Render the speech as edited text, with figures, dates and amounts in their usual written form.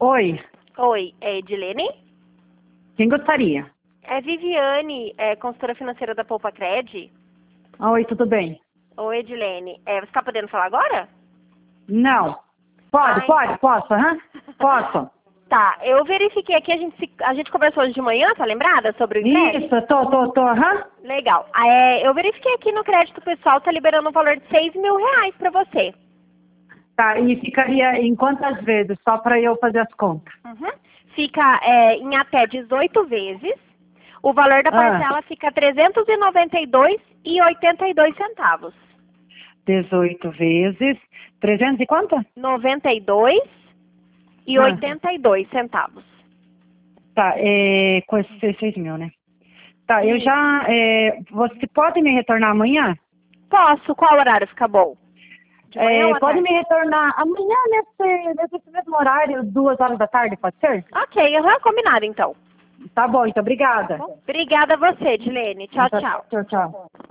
Oi, Oi, é Edilene? quem gostaria? É Viviane, consultora financeira da Poupa Cred. Oi, tudo bem? Oi, Edilene. Você está podendo falar agora? Não. Pode, Ai. pode, posso, aham? Posso. Tá, eu verifiquei aqui, a gente conversou hoje de manhã, tá lembrada? Sobre o empréstimo? Isso, tô, aham. Legal. Eu verifiquei aqui no crédito pessoal, tá liberando um valor de R$ 6.000 para você. Tá, e ficaria em quantas vezes? Só para eu fazer as contas. Uhum. Fica em até 18 vezes. O valor da parcela fica R$ 392,82. 18 vezes. 300 e quanto? 92,82 centavos. Tá, com esses 6 mil, né? Tá, eu já... você pode me retornar amanhã? Posso? Qual horário fica bom? De manhã ou à Pode tarde? me retornar amanhã nesse mesmo horário, 2 horas da tarde, pode ser? Ok, combinado então. Tá bom, então, obrigada. Obrigada a você, Edilene. Tchau, tchau. Tchau, tchau.